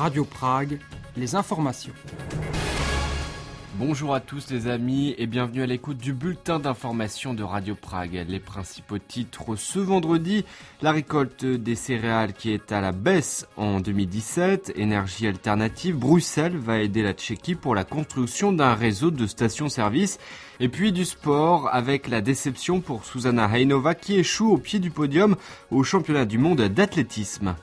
Radio Prague, les informations. Bonjour à tous les amis et bienvenue à l'écoute du bulletin d'information de Radio Prague. Les principaux titres ce vendredi, la récolte des céréales qui est à la baisse en 2017, énergie alternative, Bruxelles va aider la Tchéquie pour la construction d'un réseau de stations-service et puis du sport avec la déception pour Zuzana Hajnova qui échoue au pied du podium au championnat du monde d'athlétisme.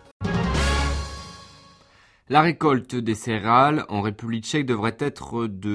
La récolte des céréales en République tchèque devrait être de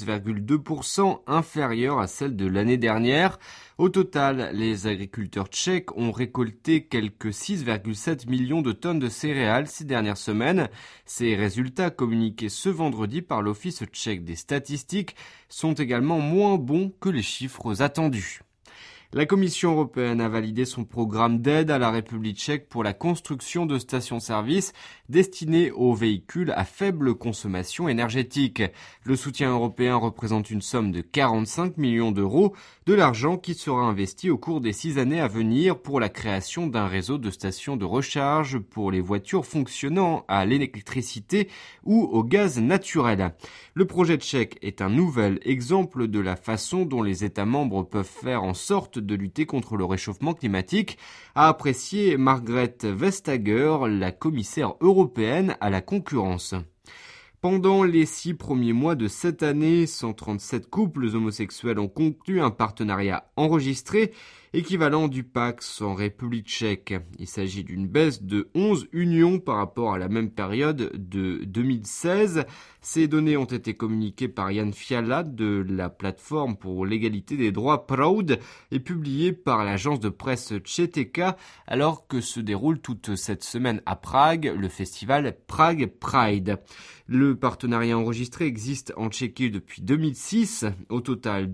13,2% inférieure à celle de l'année dernière. Au total, les agriculteurs tchèques ont récolté quelques 6,7 millions de tonnes de céréales ces dernières semaines. Ces résultats communiqués ce vendredi par l'Office tchèque des statistiques sont également moins bons que les chiffres attendus. La Commission européenne a validé son programme d'aide à la République tchèque pour la construction de stations-service destinées aux véhicules à faible consommation énergétique. Le soutien européen représente une somme de 45 millions d'euros, de l'argent qui sera investi au cours des 6 années à venir pour la création d'un réseau de stations de recharge pour les voitures fonctionnant à l'électricité ou au gaz naturel. Le projet tchèque est un nouvel exemple de la façon dont les États membres peuvent faire en sorte de lutter contre le réchauffement climatique, a apprécié Margrethe Vestager, la commissaire européenne à la concurrence. Pendant les 6 premiers mois de cette année, 137 couples homosexuels ont conclu un partenariat enregistré équivalent du Pacs en République tchèque. Il s'agit d'une baisse de 11 unions par rapport à la même période de 2016. Ces données ont été communiquées par Jan Fiala de la plateforme pour l'égalité des droits Proud et publiées par l'agence de presse Tchétéka alors que se déroule toute cette semaine à Prague le festival Prague Pride. Le partenariat enregistré existe en Tchéquie depuis 2006. Au total,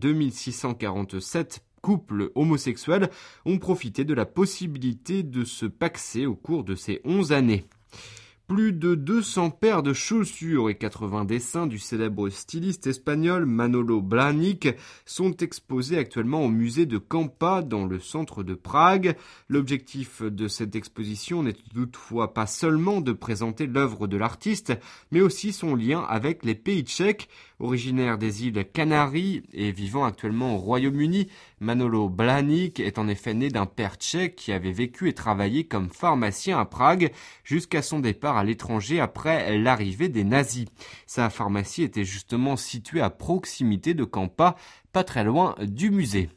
2647 couples homosexuels ont profité de la possibilité de se paxer au cours de ces 11 années. Plus de 200 paires de chaussures et 80 dessins du célèbre styliste espagnol Manolo Blahnik sont exposés actuellement au musée de Kampa dans le centre de Prague. L'objectif de cette exposition n'est toutefois pas seulement de présenter l'œuvre de l'artiste, mais aussi son lien avec les pays tchèques. Originaire des îles Canaries et vivant actuellement au Royaume-Uni, Manolo Blahnik est en effet né d'un père tchèque qui avait vécu et travaillé comme pharmacien à Prague jusqu'à son départ à l'étranger après l'arrivée des nazis. Sa pharmacie était justement située à proximité de Kampa, pas très loin du musée.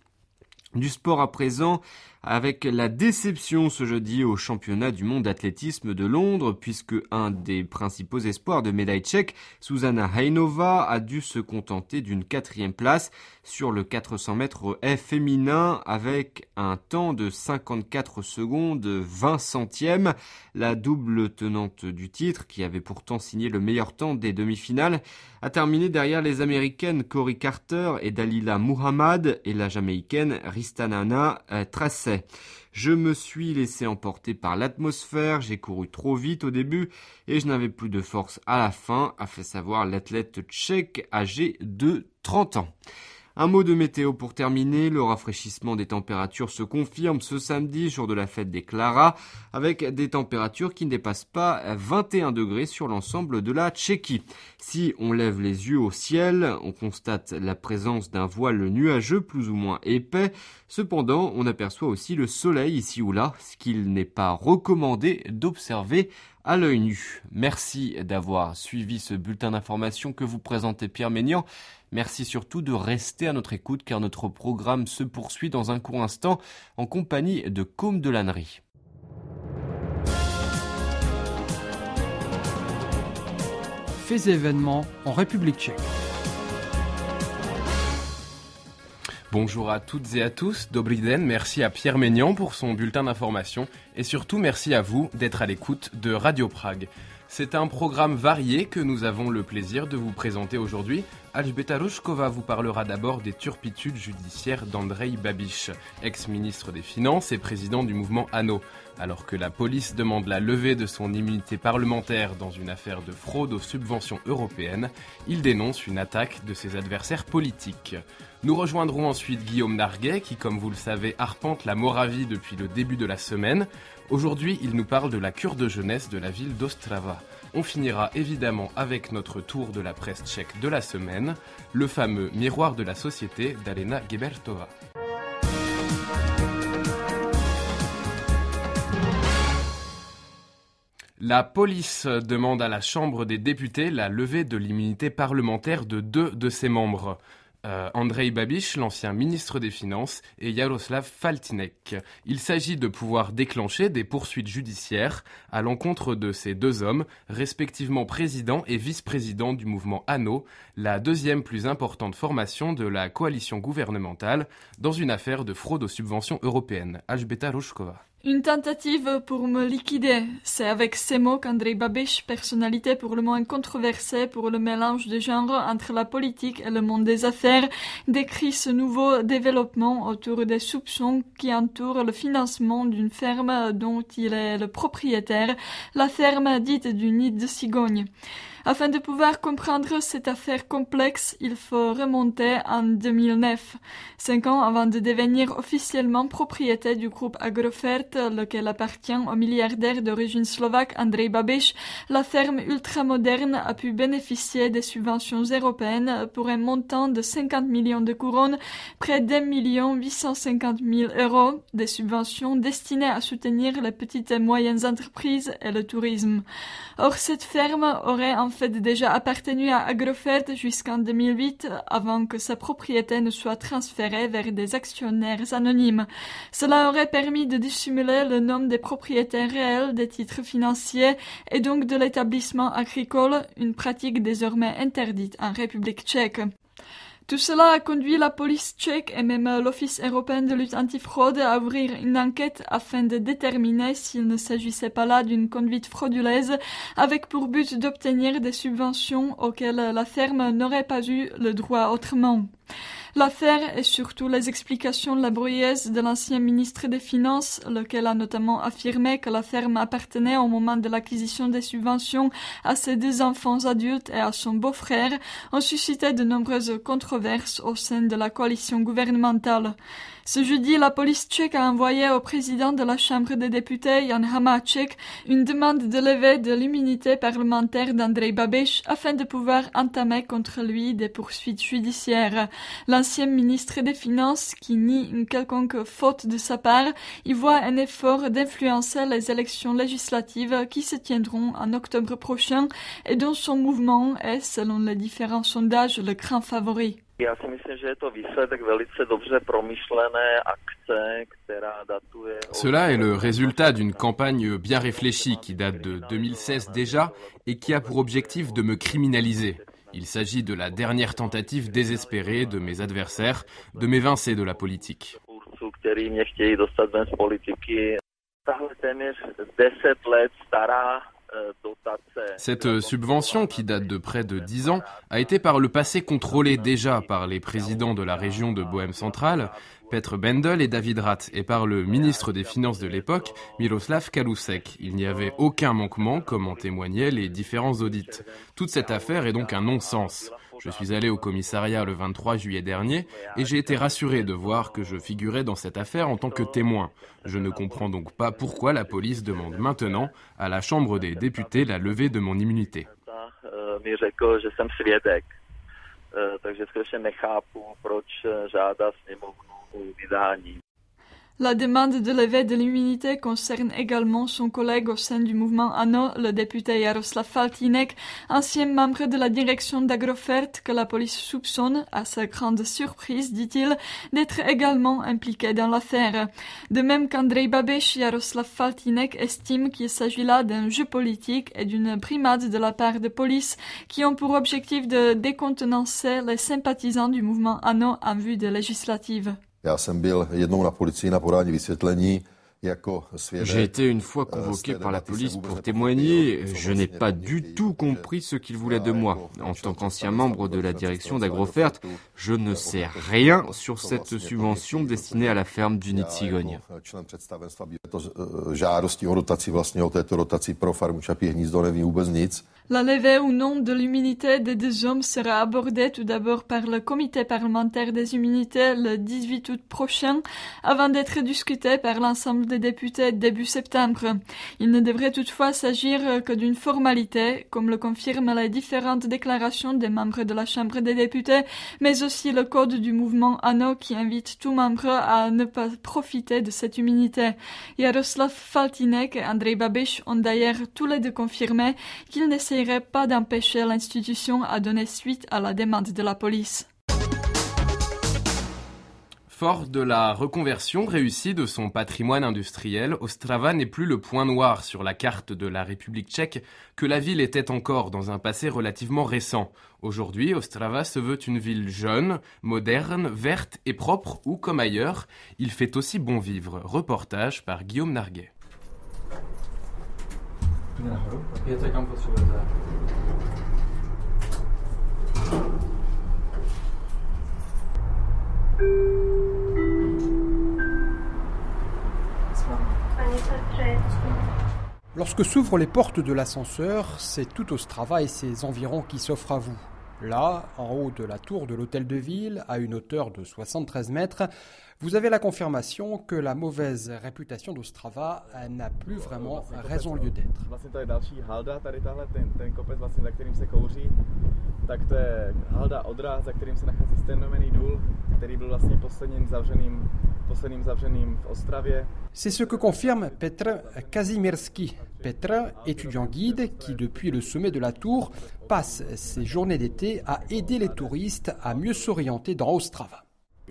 Du sport à présent, avec la déception ce jeudi au championnat du monde d'athlétisme de Londres, puisque un des principaux espoirs de médaille tchèque, Zuzana Hajnova, a dû se contenter d'une 4e place sur le 400 mètres féminin avec un temps de 54 secondes 20 centièmes. La double tenante du titre, qui avait pourtant signé le meilleur temps des demi-finales, a terminé derrière les Américaines Cory Carter et Dalila Muhammad et la Jamaïcaine Ristanana Tracey. Je me suis laissé emporter par l'atmosphère, j'ai couru trop vite au début et je n'avais plus de force à la fin, a fait savoir l'athlète tchèque âgé de 30 ans. Un mot de météo pour terminer, le rafraîchissement des températures se confirme ce samedi, jour de la fête des Clara, avec des températures qui ne dépassent pas 21 degrés sur l'ensemble de la Tchéquie. Si on lève les yeux au ciel, on constate la présence d'un voile nuageux plus ou moins épais. Cependant, on aperçoit aussi le soleil ici ou là, ce qu'il n'est pas recommandé d'observer à l'œil nu. Merci d'avoir suivi ce bulletin d'information que vous présentez Pierre Ménian. Merci surtout de rester à notre écoute car notre programme se poursuit dans un court instant en compagnie de Côme de Lannery. Faits et événements en République tchèque. Bonjour à toutes et à tous, Dobrý den, merci à Pierre Ménian pour son bulletin d'information et surtout merci à vous d'être à l'écoute de Radio Prague. C'est un programme varié que nous avons le plaisir de vous présenter aujourd'hui. Alžběta Rušková vous parlera d'abord des turpitudes judiciaires d'Andrej Babiš, ex-ministre des Finances et président du mouvement ANO. Alors que la police demande la levée de son immunité parlementaire dans une affaire de fraude aux subventions européennes, il dénonce une attaque de ses adversaires politiques. Nous rejoindrons ensuite Guillaume Narguet qui, comme vous le savez, arpente la Moravie depuis le début de la semaine. Aujourd'hui, il nous parle de la cure de jeunesse de la ville d'Ostrava. On finira évidemment avec notre tour de la presse tchèque de la semaine, le fameux Miroir de la société d'Alena Gebertová. La police demande à la Chambre des députés la levée de l'immunité parlementaire de 2 de ses membres. Andrej Babiš, l'ancien ministre des Finances, et Jaroslav Faltýnek. Il s'agit de pouvoir déclencher des poursuites judiciaires à l'encontre de ces 2 hommes, respectivement président et vice-président du mouvement ANO, la deuxième plus importante formation de la coalition gouvernementale, dans une affaire de fraude aux subventions européennes. Alžběta Rušková. Une tentative pour me liquider. C'est avec ces mots qu'Andrej Babiš, personnalité pour le moins controversée pour le mélange de genres entre la politique et le monde des affaires, décrit ce nouveau développement autour des soupçons qui entourent le financement d'une ferme dont il est le propriétaire, la ferme dite du Nid de Cigogne. Afin de pouvoir comprendre cette affaire complexe, il faut remonter en 2009, 5 ans avant de devenir officiellement propriétaire du groupe Agrofert, lequel appartient au milliardaire d'origine slovaque Andrej Babiš. La ferme ultramoderne a pu bénéficier des subventions européennes pour un montant de 50 millions de couronnes, près d'1 850 000 €, des subventions destinées à soutenir les petites et moyennes entreprises et le tourisme. Or, cette ferme aurait en fait déjà appartenu à Agrofert jusqu'en 2008, avant que sa propriété ne soit transférée vers des actionnaires anonymes. Cela aurait permis de dissimuler le nom des propriétaires réels des titres financiers et donc de l'établissement agricole, une pratique désormais interdite en République tchèque. Tout cela a conduit la police tchèque et même l'Office européen de lutte antifraude à ouvrir une enquête afin de déterminer s'il ne s'agissait pas là d'une conduite frauduleuse avec pour but d'obtenir des subventions auxquelles la ferme n'aurait pas eu le droit autrement. L'affaire et surtout les explications laborieuses de l'ancien ministre des Finances, lequel a notamment affirmé que la ferme appartenait au moment de l'acquisition des subventions à ses 2 enfants adultes et à son beau-frère, ont suscité de nombreuses controverses au sein de la coalition gouvernementale. Ce jeudi, la police tchèque a envoyé au président de la Chambre des députés, Jan Hamáček, une demande de levée de l'immunité parlementaire d'Andrej Babiš afin de pouvoir entamer contre lui des poursuites judiciaires. L'ancien ministre des Finances, qui nie une quelconque faute de sa part, y voit un effort d'influencer les élections législatives qui se tiendront en octobre prochain et dont son mouvement est, selon les différents sondages, le grand favori. Já si myslím, že je to výsledek velice dobře promyšlené akce, která datuje... Cela est le résultat d'une campagne bien réfléchie qui date de 2016 déjà et qui a pour objectif de me criminaliser. Il s'agit de la dernière tentative désespérée de mes adversaires de m'évincer de la politique. ...kteří mě chtějí dostat ven z politiky. Tahle téměř 10 let stará Cette subvention, qui date de près de 10 ans, a été par le passé contrôlée déjà par les présidents de la région de Bohême centrale, Petr Bendel et David Rath, et par le ministre des Finances de l'époque, Miroslav Kalousek. Il n'y avait aucun manquement, comme en témoignaient les différents audits. Toute cette affaire est donc un non-sens. Je suis allé au commissariat le 23 juillet dernier et j'ai été rassuré de voir que je figurais dans cette affaire en tant que témoin. Je ne comprends donc pas pourquoi la police demande maintenant à la Chambre des députés la levée de mon immunité. La demande de levée de l'immunité concerne également son collègue au sein du mouvement ANO, le député Jaroslav Faltýnek, ancien membre de la direction d'Agrofert que la police soupçonne, à sa grande surprise, dit-il, d'être également impliqué dans l'affaire. De même qu'Andrej Babiš, Jaroslav Faltýnek estime qu'il s'agit là d'un jeu politique et d'une brimade de la part de police qui ont pour objectif de décontenancer les sympathisants du mouvement ANO en vue des législatives. J'ai été une fois convoqué par la police pour témoigner. Je n'ai pas du tout compris ce qu'ils voulaient de moi. En tant qu'ancien membre de la direction d'Agrofert, je ne sais rien sur cette subvention destinée à la ferme du Nid de Cigogne. La levée ou non de l'immunité des 2 hommes sera abordée tout d'abord par le comité parlementaire des immunités le 18 août prochain, avant d'être discutée par l'ensemble des députés début septembre. Il ne devrait toutefois s'agir que d'une formalité, comme le confirment les différentes déclarations des membres de la Chambre des députés, mais aussi le code du mouvement ANO qui invite tout membre à ne pas profiter de cette immunité. Jaroslav Faltýnek et Andrej Babiš ont d'ailleurs tous les deux confirmé qu'ils n'essayeraient pas d'empêcher l'institution à donner suite à la demande de la police. Fort de la reconversion réussie de son patrimoine industriel, Ostrava n'est plus le point noir sur la carte de la République tchèque que la ville était encore dans un passé relativement récent. Aujourd'hui, Ostrava se veut une ville jeune, moderne, verte et propre où, comme ailleurs, il fait aussi bon vivre. Reportage par Guillaume Narguet. Lorsque s'ouvrent les portes de l'ascenseur, c'est tout Ostrava et ses environs qui s'offrent à vous. Là, en haut de la tour de l'hôtel de ville, à une hauteur de 73 mètres, vous avez la confirmation que la mauvaise réputation d'Ostrava n'a plus vraiment raison lieu d'être. C'est ce que confirme Petr Kazimierski. Petr, étudiant guide qui, depuis le sommet de la tour, passe ses journées d'été à aider les touristes à mieux s'orienter dans Ostrava.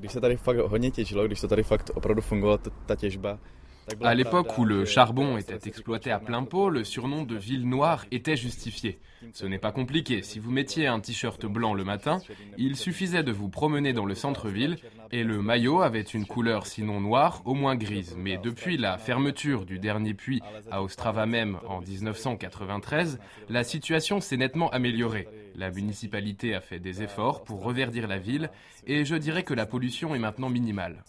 À l'époque où le charbon était exploité à plein pot, le surnom de ville noire était justifié. Ce n'est pas compliqué, si vous mettiez un t-shirt blanc le matin, il suffisait de vous promener dans le centre-ville et le maillot avait une couleur sinon noire, au moins grise. Mais depuis la fermeture du dernier puits à Ostrava même en 1993, la situation s'est nettement améliorée. La municipalité a fait des efforts pour reverdir la ville et je dirais que la pollution est maintenant minimale.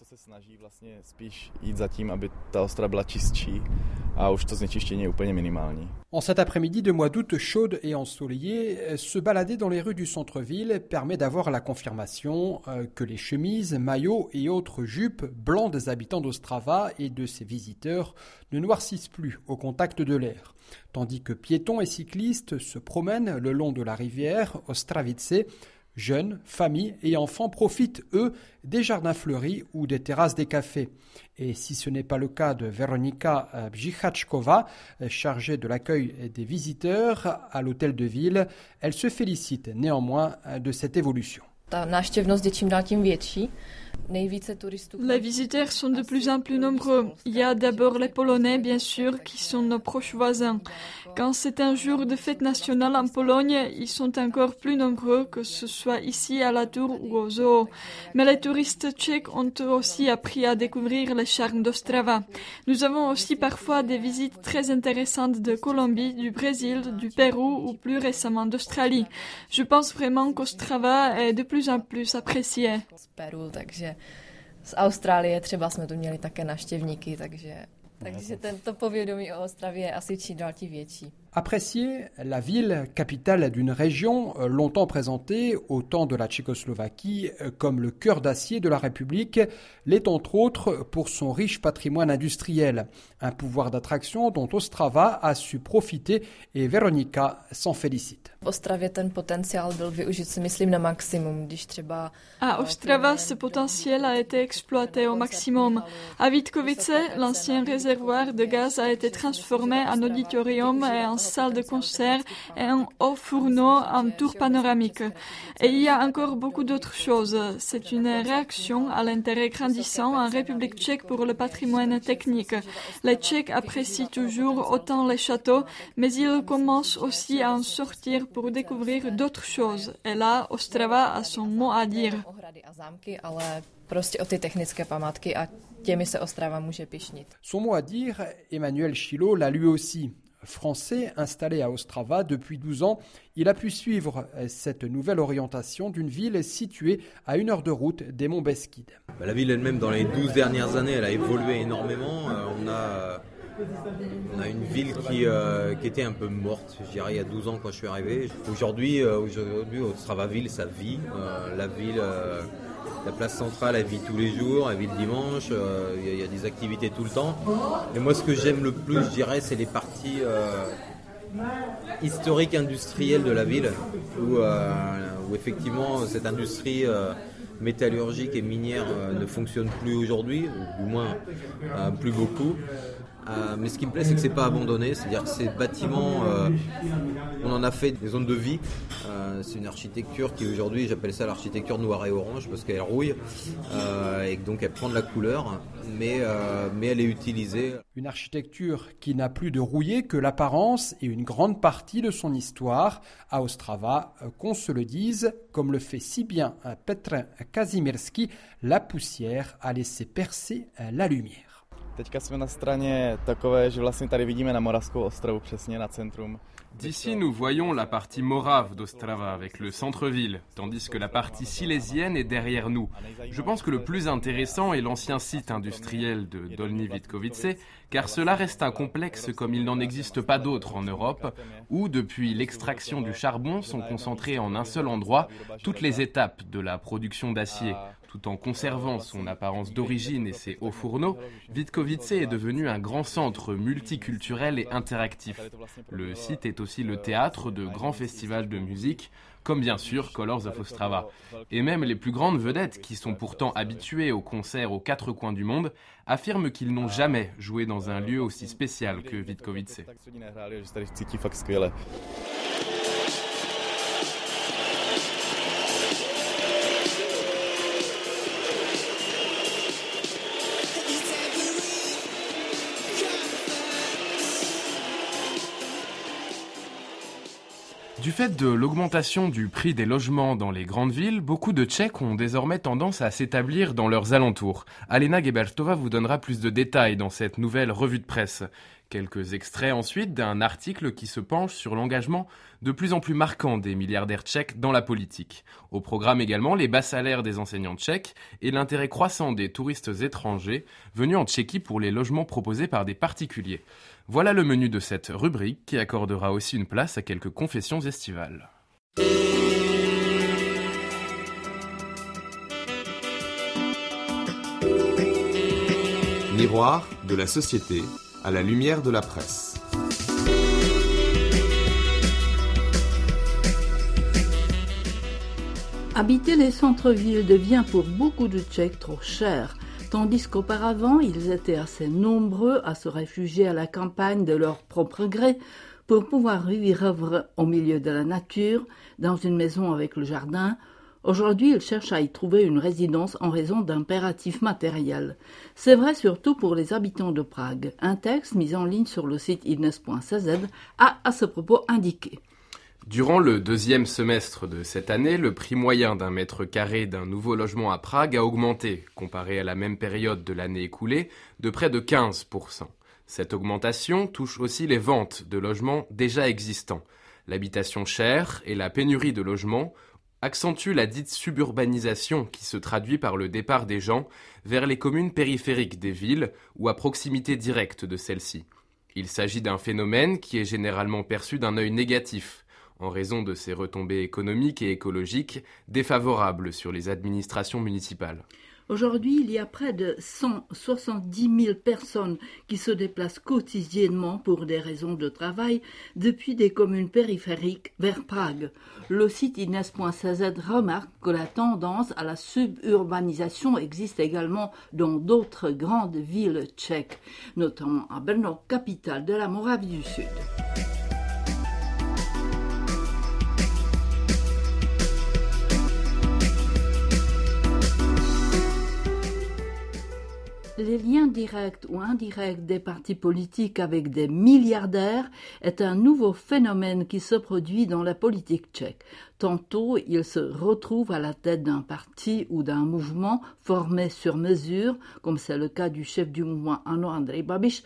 En cet après-midi de mois d'août chaude et ensoleillée, se balader dans les rues du centre-ville permet d'avoir la confirmation que les chemises, maillots et autres jupes blancs des habitants d'Ostrava et de ses visiteurs ne noircissent plus au contact de l'air. Tandis que piétons et cyclistes se promènent le long de la rivière Ostravice, jeunes, familles et enfants profitent, eux, des jardins fleuris ou des terrasses des cafés. Et si ce n'est pas le cas de Veronika Bžichachková, chargée de l'accueil des visiteurs à l'hôtel de ville, elle se félicite néanmoins de cette évolution. Les visiteurs sont de plus en plus nombreux. Il y a d'abord les Polonais, bien sûr, qui sont nos proches voisins. Quand c'est un jour de fête nationale en Pologne, ils sont encore plus nombreux, que ce soit ici à la Tour ou au zoo. Mais les touristes tchèques ont aussi appris à découvrir les charmes d'Ostrava. Nous avons aussi parfois des visites très intéressantes de Colombie, du Brésil, du Pérou ou plus récemment d'Australie. Je pense vraiment qu'Ostrava est de plus en plus appréciée. Z Austrálie třeba jsme tu měli také návštěvníky, takže to povědomí o Ostravě je asi čím dál tím větší. Appréciée, la ville, capitale d'une région longtemps présentée au temps de la Tchécoslovaquie comme le cœur d'acier de la République, l'est entre autres pour son riche patrimoine industriel, un pouvoir d'attraction dont Ostrava a su profiter et Veronika s'en félicite. À Ostrava, ce potentiel a été exploité au maximum. À Vítkovice, l'ancien réservoir de gaz a été transformé en auditorium et en salle de concert et un haut fourneau en tour panoramique. Et il y a encore beaucoup d'autres choses. C'est une réaction à l'intérêt grandissant en République tchèque pour le patrimoine technique. Les Tchèques apprécient toujours autant les châteaux, mais ils commencent aussi à en sortir pour découvrir d'autres choses. Et là, Ostrava a son mot à dire. Son mot à dire, Emmanuel Chilot l'a lui aussi. Français installé à Ostrava depuis 12 ans, il a pu suivre cette nouvelle orientation d'une ville située à 1 heure de route des Monts Beskides. La ville elle-même, dans les 12 dernières années, elle a évolué énormément. On a une ville qui était un peu morte, je dirais, il y a 12 ans quand je suis arrivé. Aujourd'hui Ostrava ville, ça vit. La ville La place centrale, elle vit tous les jours, elle vit le dimanche, il y a des activités tout le temps. Et moi, ce que j'aime le plus, je dirais, c'est les parties historiques industrielles de la ville, où effectivement, cette industrie métallurgique et minière ne fonctionne plus aujourd'hui, ou du moins plus beaucoup. Mais ce qui me plaît, c'est que c'est pas abandonné, c'est-à-dire que ces bâtiments, on en a fait des zones de vie. C'est une architecture qui aujourd'hui, j'appelle ça l'architecture noire et orange parce qu'elle rouille et donc elle prend de la couleur, mais elle est utilisée. Une architecture qui n'a plus de rouillé que l'apparence et une grande partie de son histoire. À Ostrava, qu'on se le dise, comme le fait si bien Petr Kazimierski, la poussière a laissé percer la lumière. Teďka jsme na straně takové, že vlastně tady vidíme na Moravskou Ostravu přesně na centrum. D'ici, nous voyons la partie morave d'Ostrava avec le centre-ville, tandis que la partie silésienne est derrière nous. Je pense que le plus intéressant est l'ancien site industriel de Dolní Vítkovice, car cela reste un complexe comme il n'en existe pas d'autres en Europe, où depuis l'extraction du charbon sont concentrées en un seul endroit toutes les étapes de la production d'acier. Tout en conservant son apparence d'origine et ses hauts fourneaux, Vítkovice est devenu un grand centre multiculturel et interactif. Le site est aussi le théâtre de grands festivals de musique, comme bien sûr Colors of Ostrava. Et même les plus grandes vedettes, qui sont pourtant habituées aux concerts aux quatre coins du monde, affirment qu'ils n'ont jamais joué dans un lieu aussi spécial que Vítkovice. Du fait de l'augmentation du prix des logements dans les grandes villes, beaucoup de Tchèques ont désormais tendance à s'établir dans leurs alentours. Alena Gebertová vous donnera plus de détails dans cette nouvelle revue de presse. Quelques extraits ensuite d'un article qui se penche sur l'engagement de plus en plus marquant des milliardaires tchèques dans la politique. Au programme également les bas salaires des enseignants tchèques et l'intérêt croissant des touristes étrangers venus en Tchéquie pour les logements proposés par des particuliers. Voilà le menu de cette rubrique qui accordera aussi une place à quelques confessions estivales. Miroir de la société à la lumière de la presse. Habiter les centres-villes devient pour beaucoup de Tchèques trop cher, tandis qu'auparavant ils étaient assez nombreux à se réfugier à la campagne de leur propre gré pour pouvoir vivre au milieu de la nature, dans une maison avec le jardin. Aujourd'hui, ils cherchent à y trouver une résidence en raison d'impératifs matériels. C'est vrai surtout pour les habitants de Prague. Un texte mis en ligne sur le site ines.cz a à ce propos indiqué. Durant le deuxième semestre de cette année, le prix moyen d'un mètre carré d'un nouveau logement à Prague a augmenté, comparé à la même période de l'année écoulée, de près de 15%. Cette augmentation touche aussi les ventes de logements déjà existants. L'habitation chère et la pénurie de logements accentue la dite suburbanisation qui se traduit par le départ des gens vers les communes périphériques des villes ou à proximité directe de celles-ci. Il s'agit d'un phénomène qui est généralement perçu d'un œil négatif, en raison de ses retombées économiques et écologiques défavorables sur les administrations municipales. Aujourd'hui, il y a près de 170 000 personnes qui se déplacent quotidiennement pour des raisons de travail depuis des communes périphériques vers Prague. Le site ines.cz remarque que la tendance à la suburbanisation existe également dans d'autres grandes villes tchèques, notamment à Brno, capitale de la Moravie du Sud. Les liens directs ou indirects des partis politiques avec des milliardaires est un nouveau phénomène qui se produit dans la politique tchèque. Tantôt, ils se retrouvent à la tête d'un parti ou d'un mouvement formé sur mesure, comme c'est le cas du chef du mouvement ANO Andrej Babiš,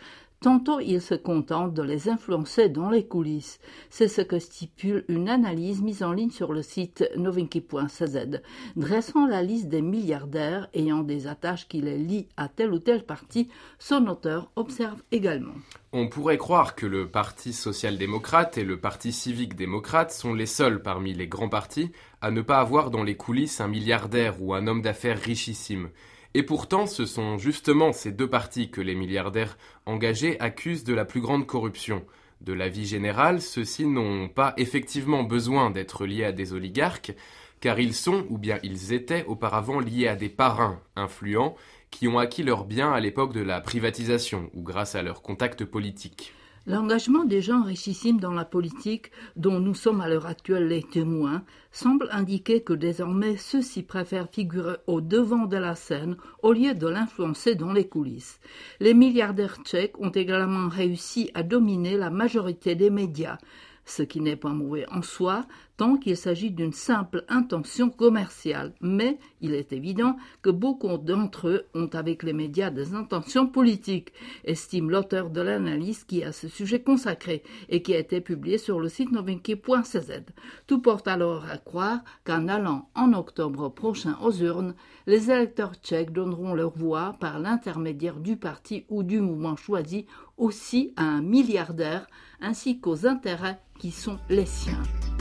Tantôt, ils se contentent de les influencer dans les coulisses. C'est ce que stipule une analyse mise en ligne sur le site novinky.cz. Dressant la liste des milliardaires ayant des attaches qui les lient à tel ou tel parti, son auteur observe également. On pourrait croire que le Parti social-démocrate et le Parti civique-démocrate sont les seuls parmi les grands partis à ne pas avoir dans les coulisses un milliardaire ou un homme d'affaires richissime. Et pourtant, ce sont justement ces deux partis que les milliardaires engagés accusent de la plus grande corruption. De l'avis général, ceux-ci n'ont pas effectivement besoin d'être liés à des oligarques, car ils sont, ou bien ils étaient auparavant liés à des parrains influents qui ont acquis leurs biens à l'époque de la privatisation ou grâce à leurs contacts politiques. L'engagement des gens richissimes dans la politique, dont nous sommes à l'heure actuelle les témoins, semble indiquer que désormais ceux-ci préfèrent figurer au devant de la scène au lieu de l'influencer dans les coulisses. Les milliardaires tchèques ont également réussi à dominer la majorité des médias, ce qui n'est pas mauvais en soi, tant qu'il s'agit d'une simple intention commerciale. Mais il est évident que beaucoup d'entre eux ont avec les médias des intentions politiques, estime l'auteur de l'analyse qui est à ce sujet consacré et qui a été publié sur le site novinky.cz. Tout porte alors à croire qu'en allant en octobre prochain aux urnes, les électeurs tchèques donneront leur voix par l'intermédiaire du parti ou du mouvement choisi aussi à un milliardaire ainsi qu'aux intérêts qui sont les siens.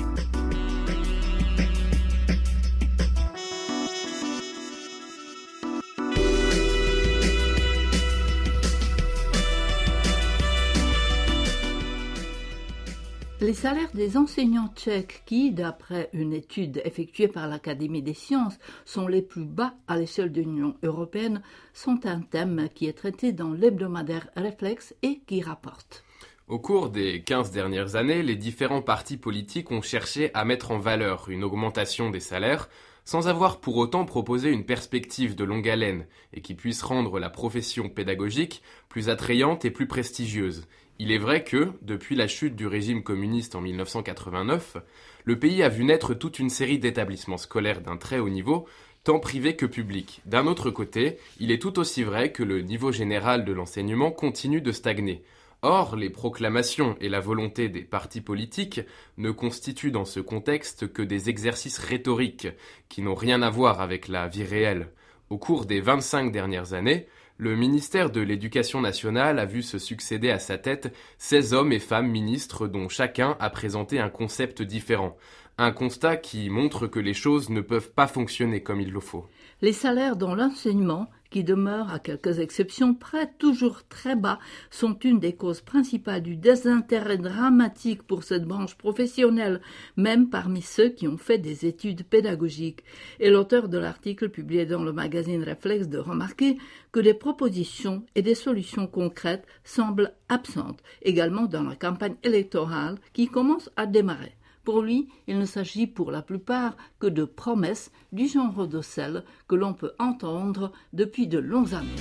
Les salaires des enseignants tchèques qui, d'après une étude effectuée par l'Académie des sciences, sont les plus bas à l'échelle de l'Union européenne, sont un thème qui est traité dans l'hebdomadaire Reflex et qui rapporte. Au cours des 15 dernières années, les différents partis politiques ont cherché à mettre en valeur une augmentation des salaires sans avoir pour autant proposé une perspective de longue haleine et qui puisse rendre la profession pédagogique plus attrayante et plus prestigieuse. Il est vrai que, depuis la chute du régime communiste en 1989, le pays a vu naître toute une série d'établissements scolaires d'un très haut niveau, tant privés que publics. D'un autre côté, il est tout aussi vrai que le niveau général de l'enseignement continue de stagner. Or, les proclamations et la volonté des partis politiques ne constituent dans ce contexte que des exercices rhétoriques qui n'ont rien à voir avec la vie réelle. Au cours des 25 dernières années, le ministère de l'Éducation nationale a vu se succéder à sa tête 16 hommes et femmes ministres dont chacun a présenté un concept différent. Un constat qui montre que les choses ne peuvent pas fonctionner comme il le faut. Les salaires dans l'enseignement, qui demeurent à quelques exceptions près toujours très bas, sont une des causes principales du désintérêt dramatique pour cette branche professionnelle, même parmi ceux qui ont fait des études pédagogiques. Et l'auteur de l'article publié dans le magazine Reflex de remarquer que des propositions et des solutions concrètes semblent absentes, également dans la campagne électorale qui commence à démarrer. Pour lui, il ne s'agit pour la plupart que de promesses du genre de celles que l'on peut entendre depuis de longues années.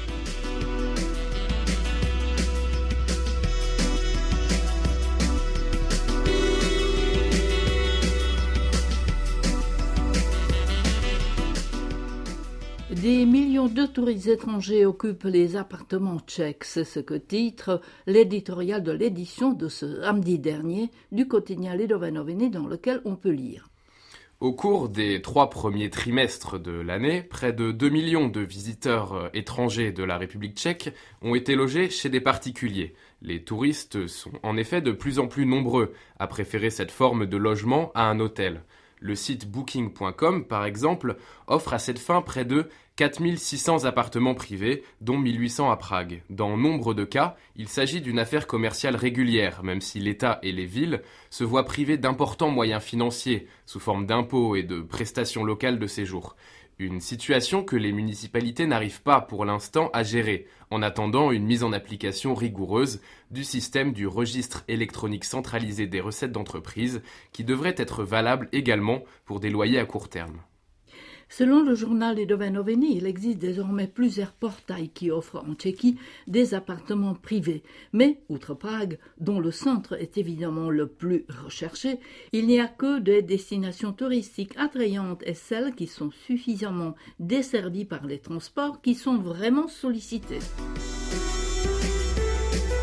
Des millions de touristes étrangers occupent les appartements tchèques, c'est ce que titre l'éditorial de l'édition de ce samedi dernier du quotidien Lidové noviny dans lequel on peut lire. Au cours des 3 premiers trimestres de l'année, près de 2 millions de visiteurs étrangers de la République tchèque ont été logés chez des particuliers. Les touristes sont en effet de plus en plus nombreux à préférer cette forme de logement à un hôtel. Le site Booking.com, par exemple, offre à cette fin près de 4600 appartements privés, dont 1800 à Prague. Dans nombre de cas, il s'agit d'une affaire commerciale régulière, même si l'État et les villes se voient privés d'importants moyens financiers, sous forme d'impôts et de prestations locales de séjour. Une situation que les municipalités n'arrivent pas pour l'instant à gérer, en attendant une mise en application rigoureuse du système du registre électronique centralisé des recettes d'entreprise, qui devrait être valable également pour des loyers à court terme. Selon le journal Lidové noviny, il existe désormais plusieurs portails qui offrent en Tchéquie des appartements privés. Mais, outre Prague, dont le centre est évidemment le plus recherché, il n'y a que des destinations touristiques attrayantes et celles qui sont suffisamment desservies par les transports qui sont vraiment sollicitées.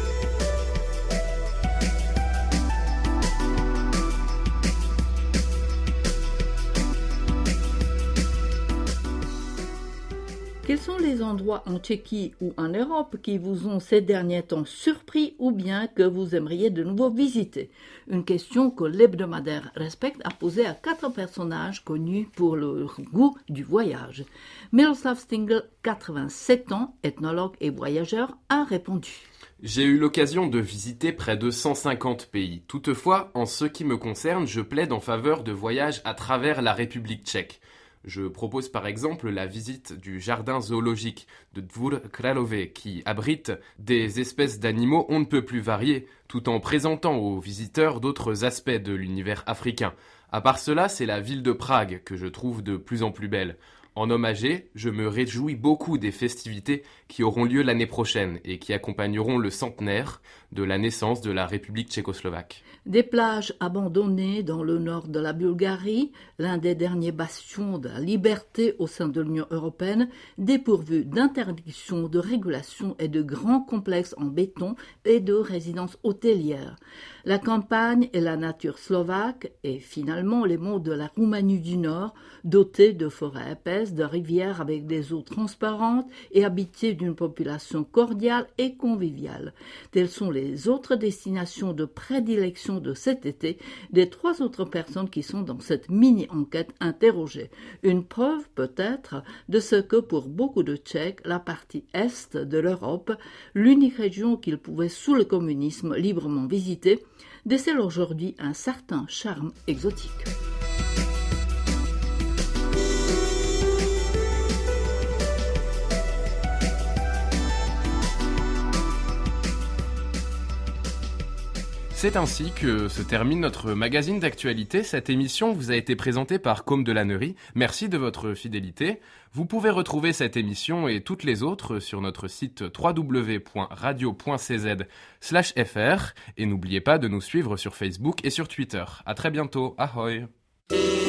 Quels sont les endroits en Tchéquie ou en Europe qui vous ont ces derniers temps surpris ou bien que vous aimeriez de nouveau visiter? Une question que l'hebdomadaire Respect a posée à 4 personnages connus pour leur goût du voyage. Miroslav Stingl, 87 ans, ethnologue et voyageur, a répondu. J'ai eu l'occasion de visiter près de 150 pays. Toutefois, en ce qui me concerne, je plaide en faveur de voyages à travers la République tchèque. Je propose par exemple la visite du jardin zoologique de Dvůr Králové qui abrite des espèces d'animaux on ne peut plus variés, tout en présentant aux visiteurs d'autres aspects de l'univers africain. À part cela, c'est la ville de Prague que je trouve de plus en plus belle. En homme âgé, je me réjouis beaucoup des festivités qui auront lieu l'année prochaine et qui accompagneront le centenaire de la naissance de la République tchécoslovaque. Des plages abandonnées dans le nord de la Bulgarie, l'un des derniers bastions de la liberté au sein de l'Union européenne, dépourvues d'interdiction, de régulation et de grands complexes en béton et de résidences hôtelières. La campagne et la nature slovaque et finalement les monts de la Roumanie du Nord, dotés de forêts épaisses, de rivières avec des eaux transparentes et habités d'une population cordiale et conviviale. Telles sont les autres destinations de prédilection de cet été des 3 autres personnes qui sont dans cette mini-enquête interrogée. Une preuve peut-être de ce que pour beaucoup de Tchèques, la partie est de l'Europe, l'unique région qu'ils pouvaient sous le communisme librement visiter, décèle aujourd'hui un certain charme exotique. C'est ainsi que se termine notre magazine d'actualité. Cette émission vous a été présentée par Côme de Lannery. Merci de votre fidélité. Vous pouvez retrouver cette émission et toutes les autres sur notre site www.radio.cz/fr et n'oubliez pas de nous suivre sur Facebook et sur Twitter. À très bientôt. Ahoy!